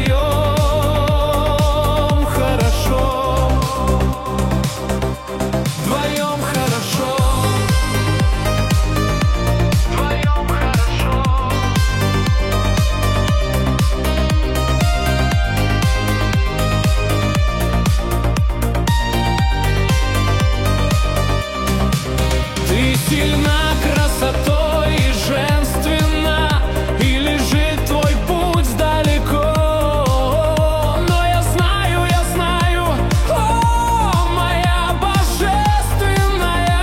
вдвоем хорошо, вдвоем хорошо, вдвоем хорошо. Ты сильна красотой и женственна, и лежит твой путь далеко. Но я знаю, о, моя божественная,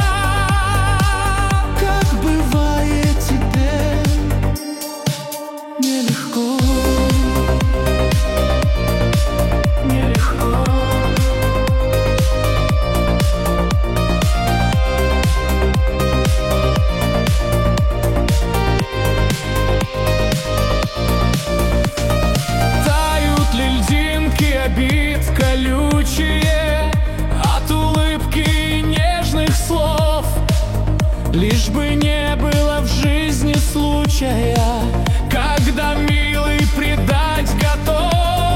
как бывает тебе нелегко, нелегко. Обид колючие от улыбки и нежных слов, лишь бы не было в жизни случая, когда милый предать готов.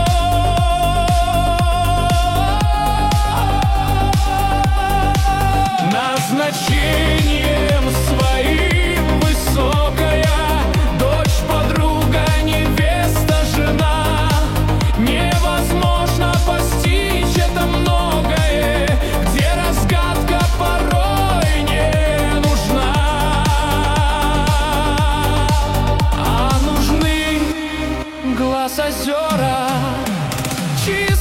Назначением своим высокая дочь, подруга, невеста, жена. Невозможно постичь это многое, где разгадка порой не нужна, а нужны глаз озера чистые.